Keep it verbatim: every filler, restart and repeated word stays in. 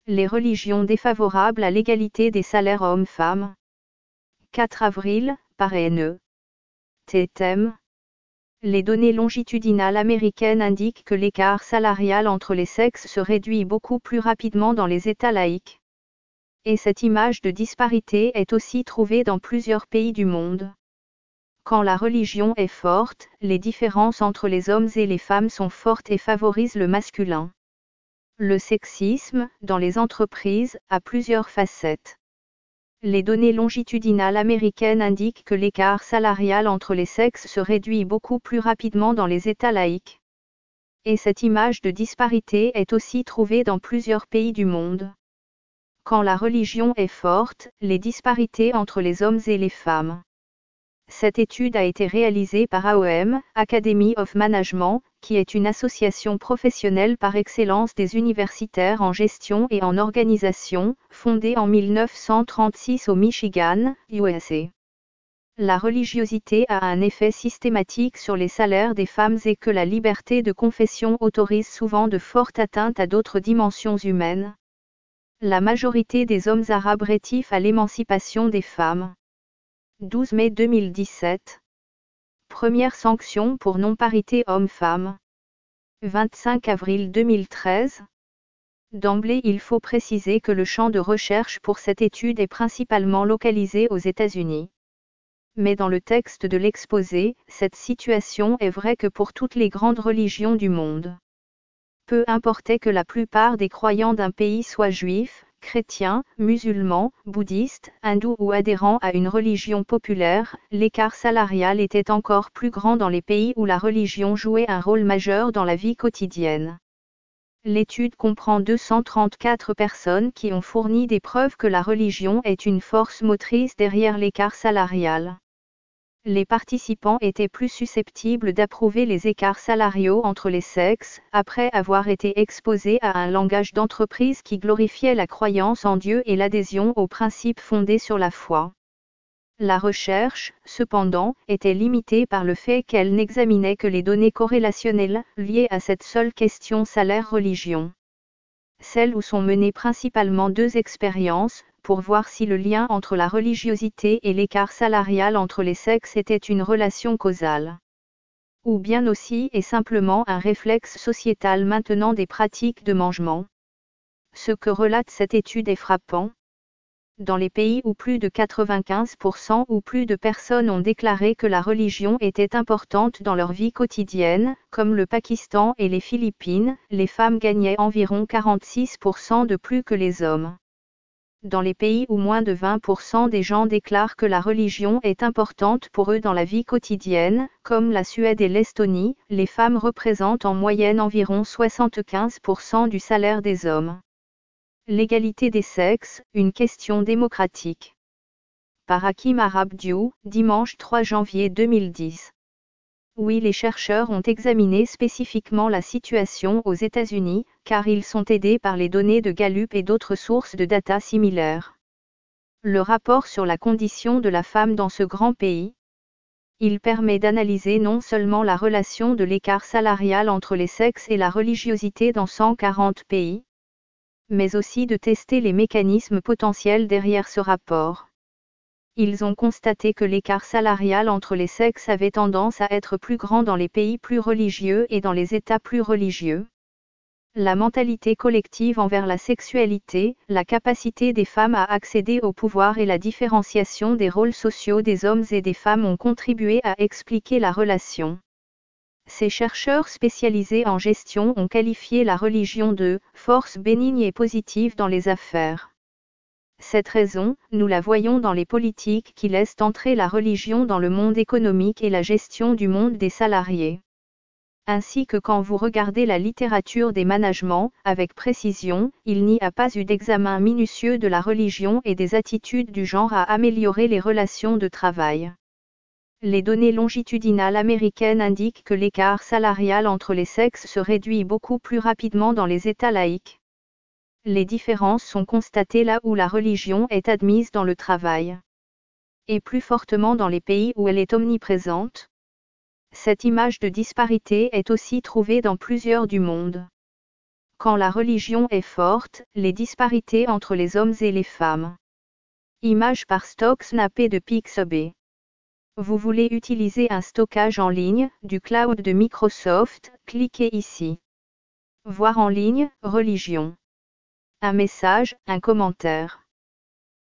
Les religions défavorables à l'égalité des salaires hommes-femmes. quatre avril, par N E T thème. Les données longitudinales américaines indiquent que l'écart salarial entre les sexes se réduit beaucoup plus rapidement dans les États laïques. Et cette image de disparité est aussi trouvée dans plusieurs pays du monde. Quand la religion est forte, les différences entre les hommes et les femmes sont fortes et favorisent le masculin. Le sexisme, dans les entreprises, a plusieurs facettes. Les données longitudinales américaines indiquent que l'écart salarial entre les sexes se réduit beaucoup plus rapidement dans les États laïques. Et cette image de disparité est aussi trouvée dans plusieurs pays du monde. Quand la religion est forte, les disparités entre les hommes et les femmes. Cette étude a été réalisée par A O M, Academy of Management, qui est une association professionnelle par excellence des universitaires en gestion et en organisation, fondée en mille neuf cent trente-six au Michigan, U S A. La religiosité a un effet systématique sur les salaires des femmes et que la liberté de confession autorise souvent de fortes atteintes à d'autres dimensions humaines. La majorité des hommes arabes rétifs à l'émancipation des femmes. douze mai deux mille dix-sept. Première sanction pour non-parité homme-femme. vingt-cinq avril deux mille treize. D'emblée, il faut préciser que le champ de recherche pour cette étude est principalement localisé aux États-Unis. Mais dans le texte de l'exposé, cette situation est vraie que pour toutes les grandes religions du monde. Peu importait que la plupart des croyants d'un pays soient juifs, chrétiens, musulmans, bouddhistes, hindous ou adhérents à une religion populaire, l'écart salarial était encore plus grand dans les pays où la religion jouait un rôle majeur dans la vie quotidienne. L'étude comprend deux cent trente-quatre personnes qui ont fourni des preuves que la religion est une force motrice derrière l'écart salarial. Les participants étaient plus susceptibles d'approuver les écarts salariaux entre les sexes, après avoir été exposés à un langage d'entreprise qui glorifiait la croyance en Dieu et l'adhésion aux principes fondés sur la foi. La recherche, cependant, était limitée par le fait qu'elle n'examinait que les données corrélationnelles liées à cette seule question salaire-religion. Celles où sont menées principalement deux expériences, pour voir si le lien entre la religiosité et l'écart salarial entre les sexes était une relation causale. Ou bien aussi et simplement un réflexe sociétal maintenant des pratiques de mangement. Ce que relate cette étude est frappant. Dans les pays où plus de quatre-vingt-quinze pour cent ou plus de personnes ont déclaré que la religion était importante dans leur vie quotidienne, comme le Pakistan et les Philippines, les femmes gagnaient environ quarante-six pour cent de plus que les hommes. Dans les pays où moins de vingt pour cent des gens déclarent que la religion est importante pour eux dans la vie quotidienne, comme la Suède et l'Estonie, les femmes représentent en moyenne environ soixante-quinze pour cent du salaire des hommes. L'égalité des sexes, une question démocratique. Par Hakim Arabdiou, dimanche trois janvier deux mille dix. Oui, les chercheurs ont examiné spécifiquement la situation aux États-Unis, car ils sont aidés par les données de Gallup et d'autres sources de data similaires. Le rapport sur la condition de la femme dans ce grand pays. Il permet d'analyser non seulement la relation de l'écart salarial entre les sexes et la religiosité dans cent quarante pays, mais aussi de tester les mécanismes potentiels derrière ce rapport. Ils ont constaté que l'écart salarial entre les sexes avait tendance à être plus grand dans les pays plus religieux et dans les États plus religieux. La mentalité collective envers la sexualité, la capacité des femmes à accéder au pouvoir et la différenciation des rôles sociaux des hommes et des femmes ont contribué à expliquer la relation. Ces chercheurs spécialisés en gestion ont qualifié la religion de « force bénigne et positive dans les affaires ». Cette raison, nous la voyons dans les politiques qui laissent entrer la religion dans le monde économique et la gestion du monde des salariés. Ainsi que quand vous regardez la littérature des managements, avec précision, il n'y a pas eu d'examen minutieux de la religion et des attitudes du genre à améliorer les relations de travail. Les données longitudinales américaines indiquent que l'écart salarial entre les sexes se réduit beaucoup plus rapidement dans les États laïques. Les différences sont constatées là où la religion est admise dans le travail. Et plus fortement dans les pays où elle est omniprésente. Cette image de disparité est aussi trouvée dans plusieurs du monde. Quand la religion est forte, les disparités entre les hommes et les femmes. Image par stock snappée de Pixabay. Vous voulez utiliser un stockage en ligne, du cloud de Microsoft, cliquez ici. Voir en ligne, religion. Un message, un commentaire.